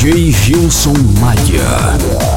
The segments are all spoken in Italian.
DJ Gilson Maia.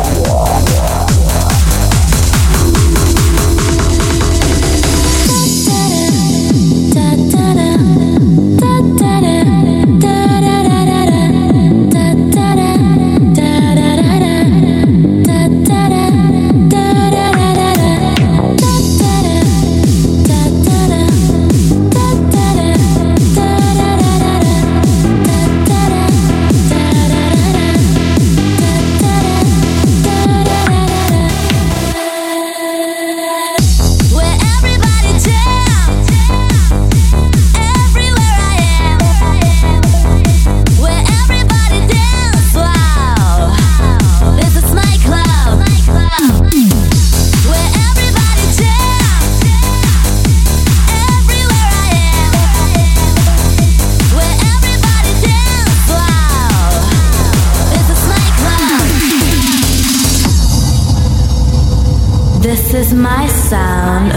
This is my sound.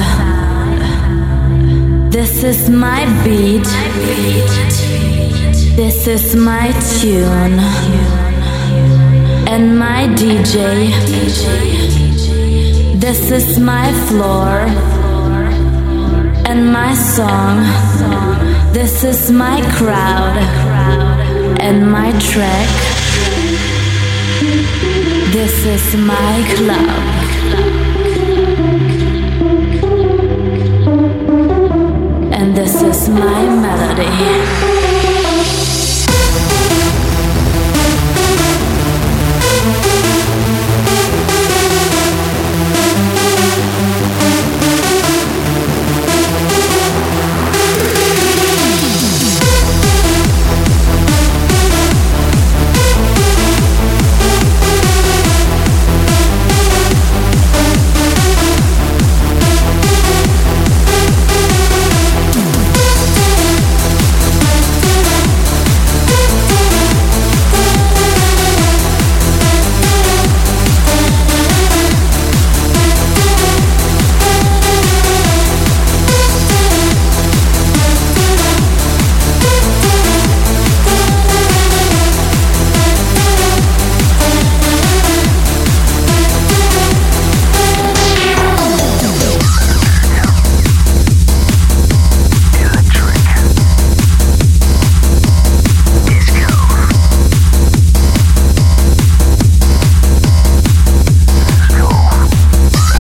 This is my beat. This is my tune. And my DJ. This is my floor. And my song. This is my crowd. And my track. This is my club. And this is my melody.